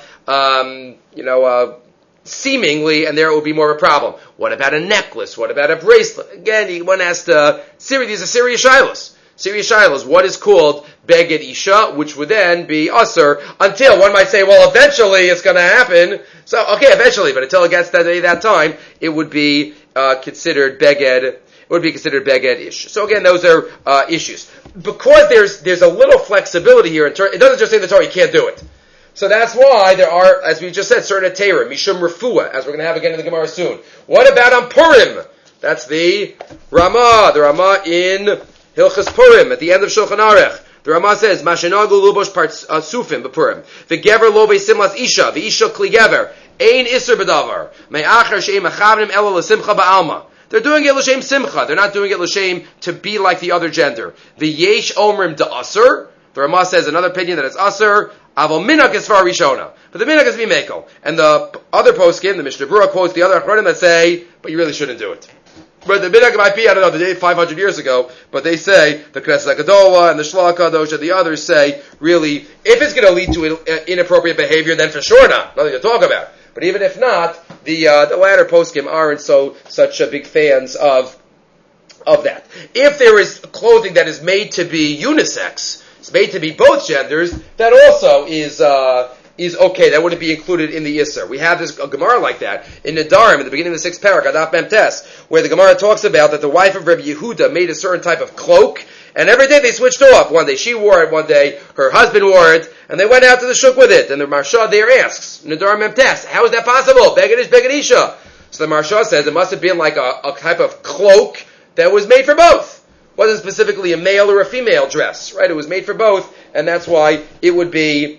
seemingly, and there it would be more of a problem. What about a necklace? What about a bracelet? Again, one has to, these are serious shilos. Serious shilos, what is called beged isha, which would then be usher, until one might say, well, eventually it's going to happen. So, okay, eventually, but until it gets that time, it would be considered beged. It would be considered beged ish. So again, those are issues. Because there's a little flexibility here. It doesn't just say in the Torah you can't do it. So that's why there are, as we just said, certain Torah, Mishum Refuah, as we're going to have again in the Gemara soon. What about on Purim? That's the Ramah. The Ramah in Hilchas Purim at the end of Shulchan Aruch. The Ramah says, "Mashanagu lubosh sufim b'Purim. V'gever lo v'simlas isha v'isha kli gever ein iser b'davar me'achar she'im achavnim ela l'simcha ba'alma." They're doing it l'shem simcha. They're not doing it l'shem to be like the other gender. V'yesh omrim da'aser. The Ramah says another opinion that it's aser. Aval minak is far rishona, but the minak is v'meko. And the other poskim, the Mishnah Berurah quotes the other achronim that say, but you really shouldn't do it. But the minak might be, I don't know, the day 500 years ago, but they say, the Knesset HaGadola and the Shlach Kadosh and the others say, really, if it's going to lead to inappropriate behavior, then for sure not. Nothing to talk about. But even if not, the latter poskim aren't such big fans of that. If there is clothing that is made to be unisex, it's made to be both genders, that also is okay. That wouldn't be included in the Isser. We have this Gemara like that in Nedarim, in the beginning of the 6th parak, Adaf Memtes, where the Gemara talks about that the wife of Rabbi Yehuda made a certain type of cloak, and every day they switched off. One day she wore it, one day her husband wore it, and they went out to the shuk with it. And the Marsha there asks, Nedarim Memtes, how is that possible? Begadish, Begadisha. So the Marsha says it must have been like a type of cloak that was made for both. It wasn't specifically a male or a female dress, right? It was made for both, and that's why it wouldn't be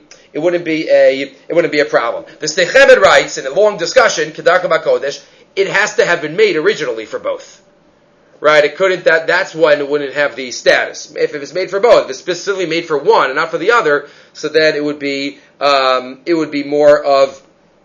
a problem. The Sdei Chemed writes in a long discussion, Kedarka Bakodesh, it has to have been made originally for both. Right? It couldn't, that's when it wouldn't have the status. If it was made for both, if it's specifically made for one and not for the other, so then it would be more of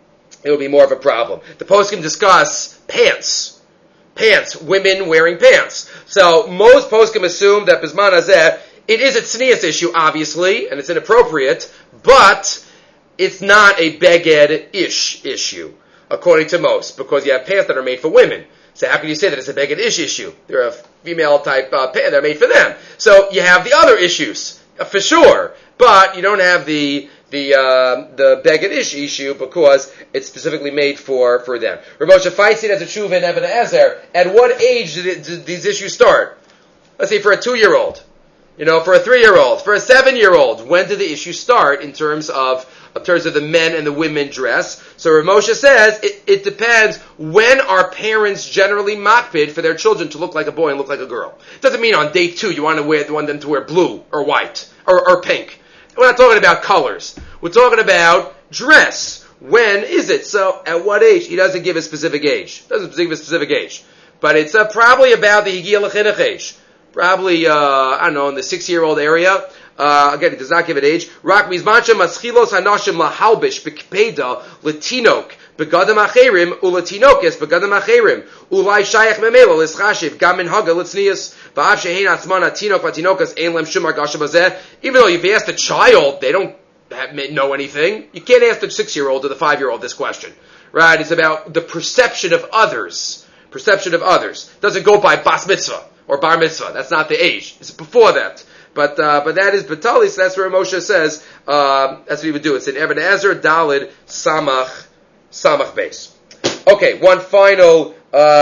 a problem. The poskim discuss pants, women wearing pants. So most poskim assume that Bizman Hazeh, it is a tznius issue, obviously, and it's inappropriate, but it's not a beged-ish issue, according to most, because you have pants that are made for women. So how can you say that it's a beged-ish issue? They're a female-type pants that are made for them. So you have the other issues, for sure, but you don't have the beged-ish issue because it's specifically made for them. Rav Moshe Feinstein has a tshuva in Even Ezer. At what age did these issues start? Let's say for a 2-year-old. For a 3-year-old, for a 7-year-old, when did the issue start in terms of the men and the women dress? So Rav Moshe says it depends. When are parents generally makpid for their children to look like a boy and look like a girl? It doesn't mean on day 2 you want them to wear blue or white or pink. We're not talking about colors. We're talking about dress. When is it? So at what age? He doesn't give a specific age. But it's probably about the Higia L'Chinuch age. Probably, in the 6-year-old area. Again, it does not give an age. Rak mizmancha maschilos hanashim lahalbish b'kpeda l'tinok begadam acherim u'letinokes begadam acherim ulai shayach memela l'schashiv gam minhaga l'tznius v'av shehein atzman atinok v'atinokas ein lem shum argasha bazeh. Even though you've asked a child, they don't know anything. You can't ask the 6-year-old or the 5-year-old this question. Right? It's about the perception of others. Doesn't go by bas mitzvah or bar mitzvah. That's not the age. It's before that. But that is Batalis. That's where Moshe says that's what he would do. It's in Even Ezer Dalid Samach base. Okay, one final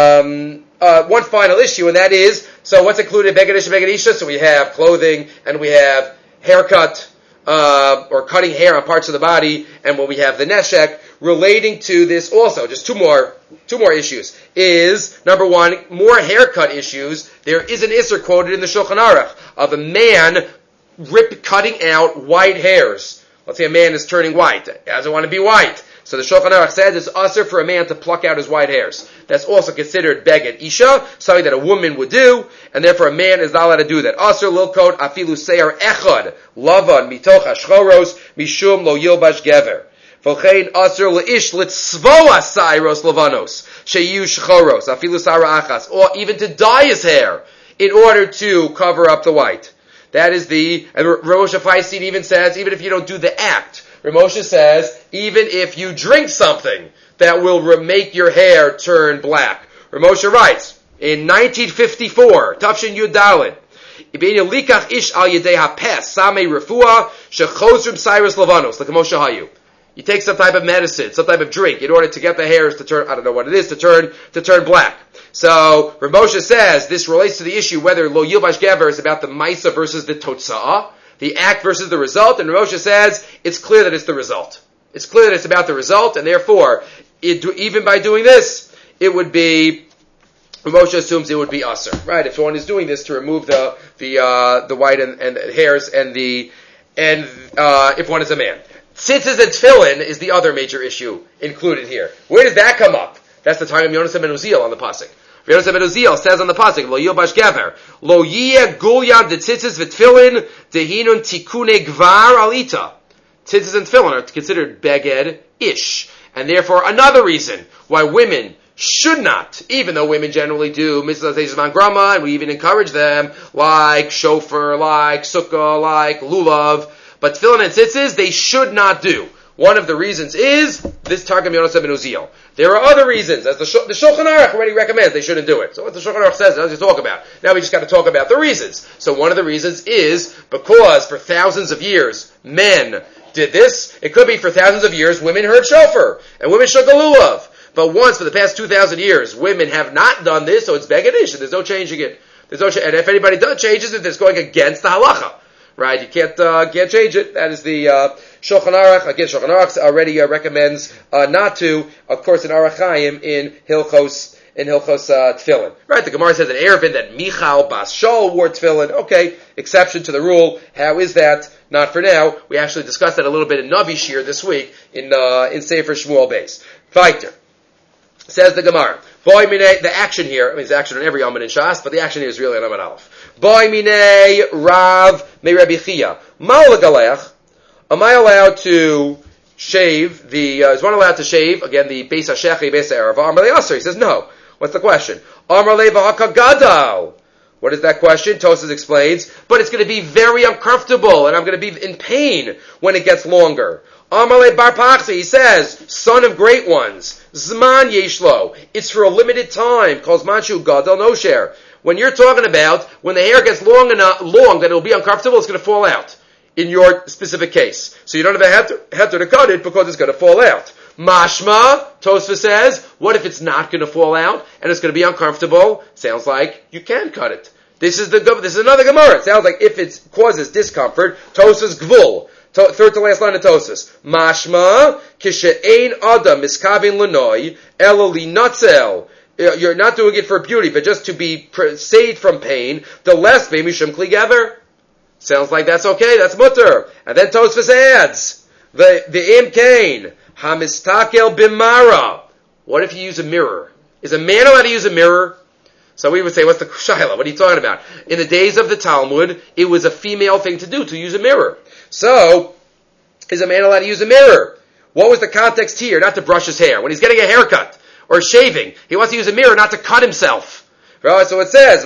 issue, and that is, so what's included in Begadish and Begadisha? So we have clothing and we have haircut or cutting hair on parts of the body, and when we have the neshek relating to this also, just two more issues, is, number one, more haircut issues. There is an Isser quoted in the Shulchan Aruch of a man cutting out white hairs. Let's say a man is turning white. He doesn't want to be white. So the Shulchan Aruch says it's usher for a man to pluck out his white hairs. That's also considered beged isha, something that a woman would do, and therefore a man is not allowed to do that. Usher lilkot afilu seir echad lavan mitoch hashchoros mishum lo yilbash gever. V'chein usher leish litzvoa sairos lavanos sheyu shchoros afilu sara achas, or even to dye his hair in order to cover up the white. That is and Rosh Feinstein even says, even if you don't do the act, Ramosha says, even if you drink something that will make your hair turn black. Ramosha writes, in 1954, Tafshin Yud Daled, likach ish al yedei hapes samei refuah shechosrim cyrus lavanos, like Moshe Hayu. You take some type of medicine, some type of drink, in order to get the hairs to turn, I don't know what it is, to turn black. So, Ramosha says, this relates to the issue whether lo yilbash gever is about the maisa versus the totza'ah, the act versus the result, and Ramosha says, it's clear that it's the result. It's clear that it's about the result, and therefore, even by doing this, it would be Moshe assumes it would be usher, right? If someone is doing this to remove the white and the hairs and if one is a man. Tzitzis and tefillin is the other major issue included here. Where does that come up? That's the Targum Yonasan ben Uziel on the pasuk. Yonasan ben Uziel says on the pasuk, Lo yobash gever, lo yeh gulyan de tzitzis v'tefillin dehinun tikune gvar alita. Tzitzis and tefillin are considered beged ish, and therefore another reason why women should not, even though women generally do mitzvah zman grama, and we even encourage them, like shofar, like sukkah, like lulav, but tefillin and tzitzis, they should not do. One of the reasons is this Targum Yonasan ben Uziel. There are other reasons, as the Shulchan Aruch already recommends they shouldn't do it. So what the Shulchan Aruch says, doesn't talk about. Now we just got to talk about the reasons. So one of the reasons is because for thousands of years, men did this. It could be for thousands of years, women heard shofar, and women shook a lulav. But once, for the past 2,000 years, women have not done this, so it's begedish, and there's no changing it. And if anybody changes it, it's going against the halacha. Right? You can't change it. That is the Shulchan Aruch. Again, Shulchan Aruch already recommends not to. Of course, in Aruch Chaim, in Hilchos Tefillin. Right? The Gemara says in Eruvin that Michal Bas Shaul wore Tefillin. Okay, exception to the rule. How is that? Not for now. We actually discussed that a little bit in Navi Shir this week in Sefer Shmuel Beis. Fighter. Says the Gemara. Boy minei, the action here, I mean, it's action on every Amud in Shas, but the action here is really on Amud Aleph. Boy minei Rav me Rabbi Chia. Ma'ol galech. Am I allowed to shave is one allowed to shave, again, the Beis HaShechi, Beis HaErava? Amar le Aser. He says no. What's the question? Amar le v'haka gadal. What is that question? Tosas explains, but it's going to be very uncomfortable, and I'm going to be in pain when it gets longer. Amalei Bar Pachsi, he says, son of great ones, Zman Yeshlo, it's for a limited time, calls Manchu Gadol Nosher. When you're talking about, when the hair gets long that it'll be uncomfortable, it's going to fall out, in your specific case. So you don't have a heter to cut it, because it's going to fall out. Mashma, Tosfos says, what if it's not going to fall out, and it's going to be uncomfortable? Sounds like you can cut it. This is another Gemara. It sounds like if it causes discomfort, Tosfos Gvul. Third to last line of Tosfos. Mashma, kishe'ein adam miskavin l'noi, elo linatzel. You're not doing it for beauty, but just to be saved from pain. The less mishum kli gever. Sounds like that's okay, that's mutter. And then Tosfos adds, the imkain, hamistakel bimara. What if you use a mirror? Is a man allowed to use a mirror? So we would say, what's the shaila? What are you talking about? In the days of the Talmud, it was a female thing to do, to use a mirror. So, is a man allowed to use a mirror? What was the context here? Not to brush his hair. When he's getting a haircut or shaving, he wants to use a mirror not to cut himself. Right? So it says,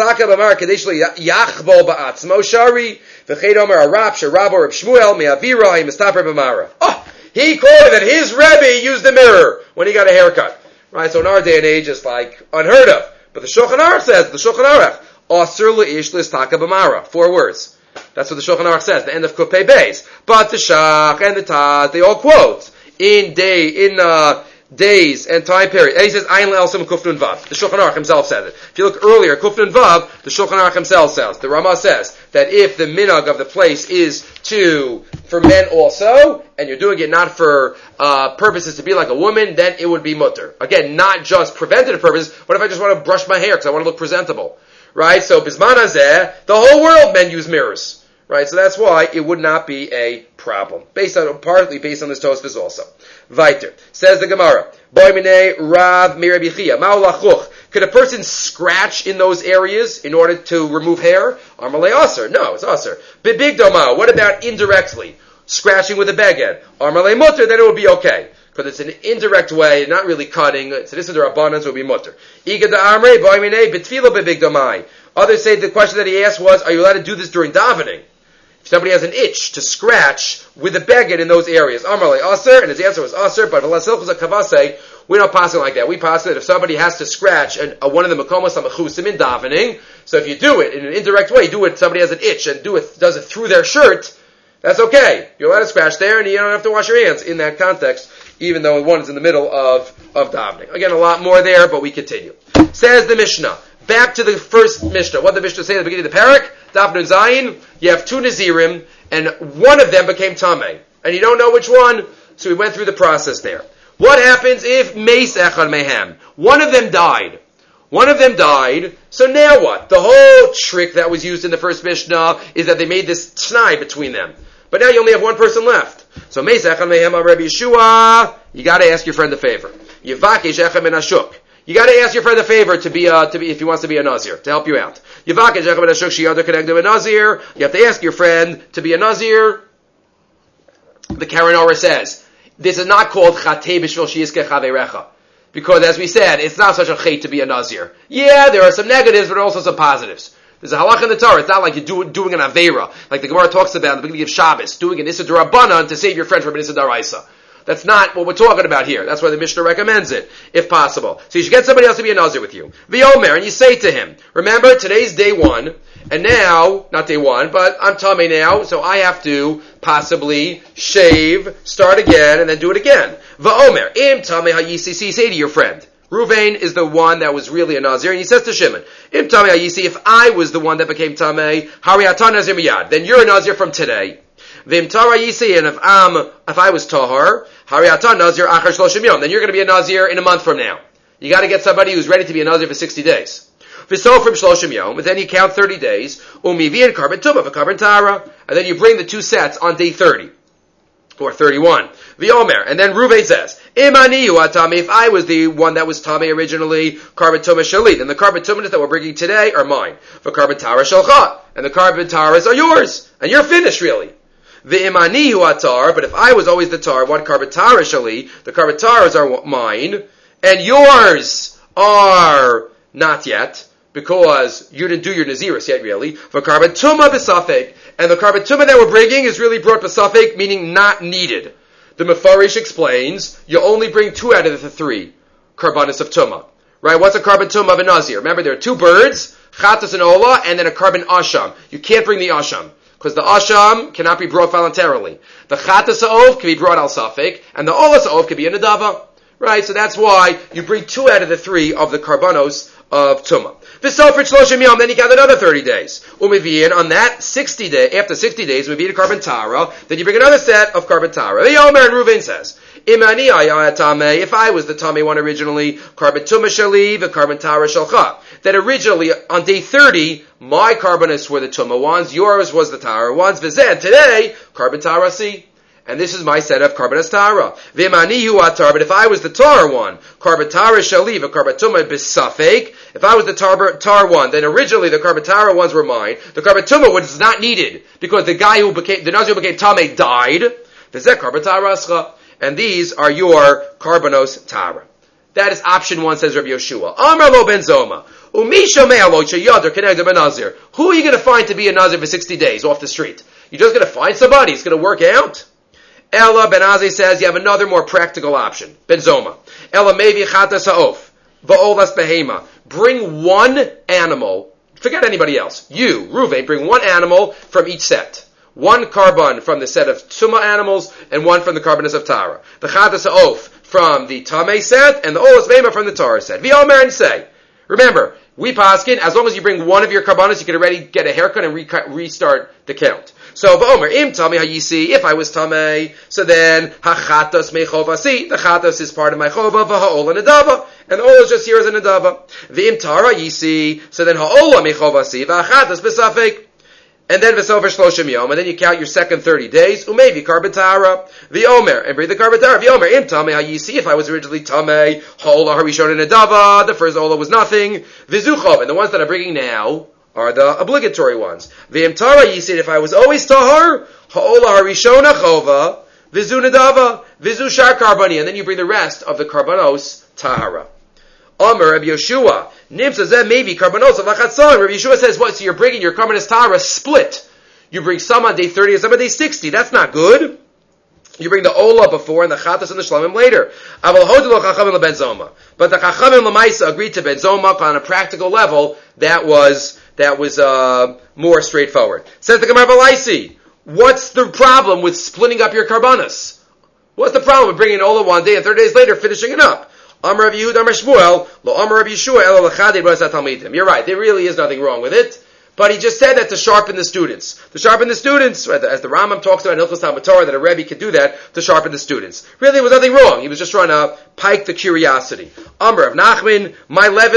he quoted that his Rebbe used a mirror when he got a haircut. Right? So in our day and age, it's like unheard of. But the Shulchan Aruch says, Asur le'ish l'istaka b'mara. 4 words. That's what the Shulchan Aruch says, the end of Kupei Beis. But the Shach and the Taz, they all quote in days and time period. And he says, Ayin le'elsim kufnun vav. The Shulchan Aruch himself says it. If you look earlier, kufnun vav, the Shulchan Aruch himself says, the Rama says, that if the minhag of the place is for men also, and you're doing it not for purposes to be like a woman, then it would be mutter. Again, not just preventative purposes, but if I just want to brush my hair because I want to look presentable. Right? So, Bisman Hazeh, the whole world men use mirrors. Right? So that's why it would not be a problem. Partly based on this Tosfos also. Weiter. Says the Gemara. Boy minei Rav mi Rabbi Chia. Ma'u lachuch. Could a person scratch in those areas in order to remove hair? Amalei aser. No, it's aser. Bibig doma. What about indirectly? Scratching with a beged. Amalei mutter, then it would be okay. Because it's an indirect way, not really cutting. So this is the abundance, would be mutter. Iga da amrei, boy minei, betfilo bibig domai. Others say the question that he asked was, are you allowed to do this during davening? If somebody has an itch to scratch with a beged in those areas, Amarle Aser, and his answer was Aser, but we don't pass it like that. We pass it if somebody has to scratch one of the Makomos HaMechusim in davening, so if you do it in an indirect way, somebody has an itch and does it through their shirt, that's okay. You're allowed to scratch there, and you don't have to wash your hands in that context, even though one is in the middle of davening. Again, a lot more there, but we continue. Says the Mishnah. Back to the first Mishnah. What did the Mishnah say at the beginning of the parak? Daf Nun Zayin. You have 2 Nazirim, and one of them became Tameh. And you don't know which one, so we went through the process there. What happens if Meis Echad Mehem? One of them died. One of them died, so now what? The whole trick that was used in the first Mishnah is that they made this t'nai between them. But now you only have one person left. So Meisach and Mehema Rabbi Yeshua, you gotta ask your friend a favor. Yivakesh Echem and Ashuk. You gotta ask your friend a favor to be if he wants to be a Nazir, to help you out. Yivakesh Echem and Ashuk Shiyadar connected with Nazir. You have to ask your friend to be a Nazir. The Karen Orah says, this is not called Chatei B'Shvil Sheyizkeh Chaverecha. Because as we said, it's not such a chait to be a Nazir. Yeah, there are some negatives, but also some positives. There's a halach in the Torah. It's not like you're doing an Aveira, like the Gemara talks about at the beginning of Shabbos, doing an Issa D'Rabbanan to save your friend from an Issa D'Oraisa. That's not what we're talking about here. That's why the Mishnah recommends it, if possible. So you should get somebody else to be a Nazir with you. V'yomer, and you say to him, remember, today's day one, and now, not day one, but I'm Tamei now, so I have to possibly shave, start again, and then do it again. V'omer, im Tamei ha'yisi, say to your friend. Ruvain is the one that was really a Nazir, and he says to Shimon, im Tamei ha'yisi, if I was the one that became Tamei, hari atan Nazir miyad, then you're a Nazir from today. V'im Tara yisi, and if I was Tahar, hari atan Nazir achar shloshim yom, then you're going to be a Nazir in a month from now. You got to get somebody who's ready to be a Nazir for 60 days. V'sofrim shloshim yom, and then you count 30 days, u'mivi and carbon tumah v'carbon tara, and then you bring the two sets on day 30. Or 31. V'yomer, and then Reuven says, Imani hu atami, if I was the one that was Tamei originally, carbon tumah shali, then the carbon tumahs that we're bringing today are mine. V'carbon tara shalcha, and the carbon taras are yours, and you're finished really. V'imani hu atar, but if I was always the tar, one carbon tara shali, the carbon taras are mine, and yours are not yet, because you didn't do your Naziris yet, really. For carbon tumah b'safek, and the carbon tumah that we're bringing is really brought b'safek, meaning not needed. The Mefarish explains, you only bring 2 out of the 3 karbanis of tumah. Right? What's a carbon tumah of a Nazir? Remember, there are 2 birds, chatas and ola, and then a carbon asham. You can't bring the asham, because the asham cannot be brought voluntarily. The chatas ha'ov can be brought al safek, and the ola ha'ov can be a nadava. Right? So that's why you bring 2 out of the 3 of the karbanos of tumah. V'sofrit shloshim yom, then you got another 30 days. U'miviyin, on that 60 day, after 60 days, u'miviyin a carbon tara, then you bring another set of carbon tara. V'yomer, and Reuven says, Imani ayatame, if I was the Tamei one originally, carbon tumah shali, the carbon tara shalcha. That originally, on day 30, my carbonists were the tumah ones, yours was the tara ones, v'zeh, today, carbon tara si. And this is my set of carbon tara. V'imani hu atar, but if I was the tar one, carbon tara shaliv, a carbon tumah b'safek, if I was the tar one, then originally the carbon tara ones were mine. The carbon tumah was not needed, because the guy the Nazir who became Tamei died. V'zeh carbon tara ascha. And these are your carbonos tara. That is option 1, says Rabbi Yeshua. Amar lo ben Zoma. Umisha me'alo sheyadar keneged ben Nazir. Who are you going to find to be a Nazir for 60 days off the street? You're just going to find somebody. It's going to work out. Ella ben Azai says you have another more practical option. Ben Zoma. Ella mevi chatas ha'of. Va'olas behema. Bring one animal. Forget anybody else. You, Reuven, bring one animal from each set. One carbon from the set of Tumah animals, and one from the carbonis of Tara. The chatas ha'of from the Tamei set, and the olas behema from the Tara set. V'yomer, and say. Remember, we paskin, as long as you bring one of your carbonis, you can already get a haircut and restart the count. So, v'omer, im Tamei ha'yisi, if I was Tamei, so then, ha'chatas me'chovasi, the chatas is part of my chova, v'ha'ola nedava, and the ola is just here as a nedava. V'im tara yisi, so then ha'ola me'chovasi, v'ha'chatas b'safek, and then v'sofer shloshim yom, and then you count your second 30 days, u'mevi carbon tara, v'omer, and bring the carbon tara, v'omer, im Tamei ha'yisi, if I was originally Tamei, ha'ola harishon nedava, the first ola was nothing, v'zuchov, and the ones that I'm bringing now, are the obligatory ones. V'im tara yisid, if I was always tahar, ha'ola harishona chova, v'zu nedava, v'zu shar karbani, and then you bring the rest of the karbanos tahara. Amar Rabbi Yeshua, nimsa zeh maybe karbanos of lachatson. Rabbi Yeshua says, what? So you're bringing your karbanos tahara split. You bring some on day 30 and some on day 60. That's not good. You bring the ola before and the chatas and the shlamim later. But the chachamim lemaisa agreed to ben zoma on a practical level. That was more straightforward. Says the Gemara Balaisi, what's the problem with splitting up your karbanos? What's the problem with bringing ola one day and 30 days later finishing it up? Amar Rabbi Yehuda Amar Shmuel, lo Amar Rabbi Yeshua ela lechadei b'asat talmidim. You're right, there really is nothing wrong with it. But he just said that to sharpen the students. To sharpen the students, as the Rambam talks about in Hilchos Talmud Torah, that a Rebbe could do that to sharpen the students. Really, there was nothing wrong. He was just trying to pike the curiosity. Amr of Nachman, my levid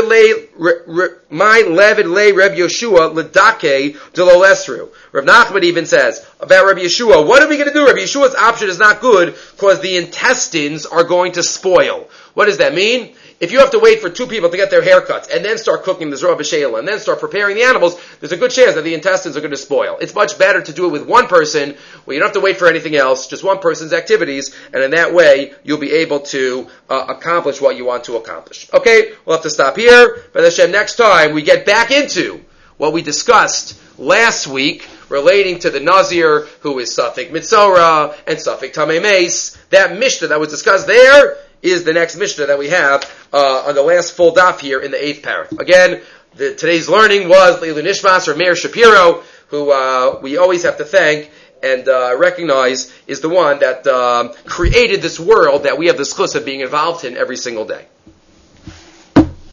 lay Reb Yeshua ledake delo lesru. Rav Nachman even says about Reb Yeshua, what are we going to do? Reb Yeshua's option is not good because the intestines are going to spoil. What does that mean? If you have to wait for two people to get their haircuts and then start cooking the Zorah B'Sheila and then start preparing the animals, there's a good chance that the intestines are going to spoil. It's much better to do it with one person where you don't have to wait for anything else, just one person's activities, and in that way you'll be able to accomplish what you want to accomplish. Okay, we'll have to stop here. But Hashem, next time we get back into what we discussed last week relating to the Nazir who is Safek Mitzorah and Safek Tamei Meis. That Mishnah that was discussed there is the next Mishnah that we have on the last full daf here in the 8th parak. Again, today's learning was Leilu Nishmas or Meir Shapiro, who we always have to thank and recognize is the one that created this world that we have the schus of being involved in every single day.